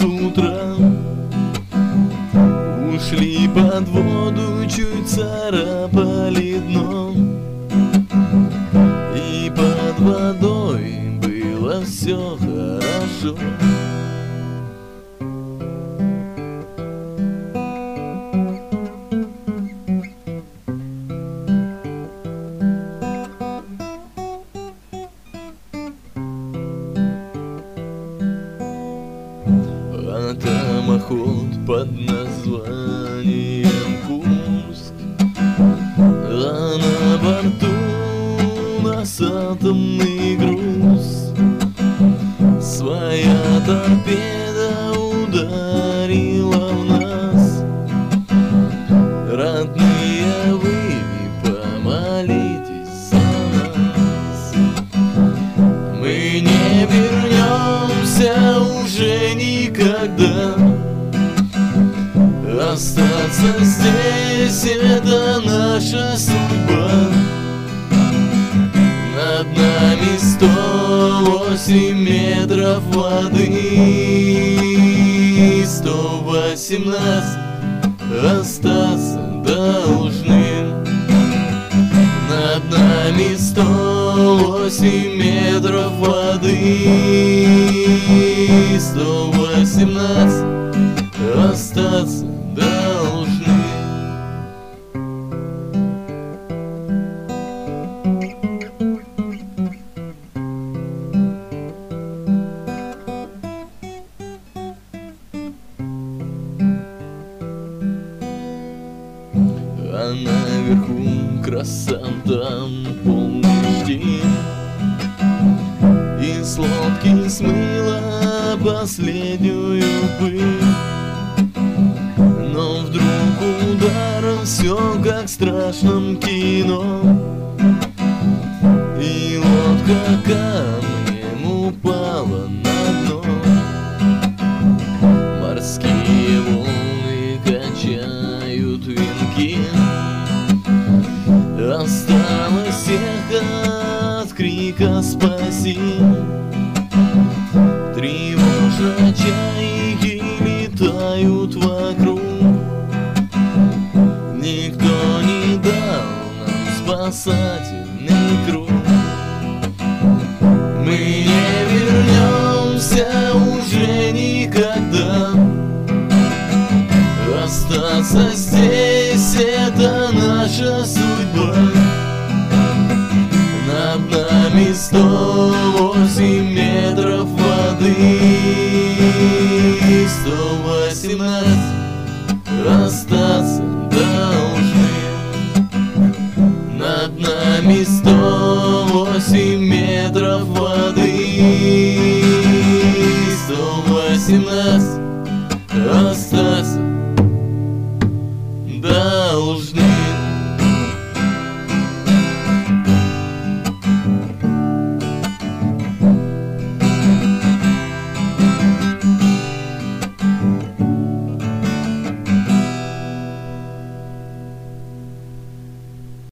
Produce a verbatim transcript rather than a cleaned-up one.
с утра. Ушли под воду, чуть царапали дно, и под водой было все хорошо. А там охот под названием Курск, а на борту нас атомный груз. Своя торпеда ударила в нас. Родные, вы помолитесь за нас. Мы не вернемся уже никогда. Остаться здесь — это наша судьба. Над нами сто восемь метров воды, сто восемнадцать остаться должны. Над нами сто восемь метров воды, сто восемнадцать остаться должны. А наверху красотам полный штиль, и с лодки смыла последнюю пыль. Но вдруг удар, все как в страшном кино, и лодка камнем упала на дно. Морские волны качают венки, осталось эхо от крика «Спаси!». Тревожно чайки летают вокруг. Никто не дал нам спасательный круг. Мы не вернемся уже никогда. Остаться здесь — это наша судьба. Над нами сто восемь метров воды, сто восемнадцать остаться должны. Над нами сто восемь метров воды,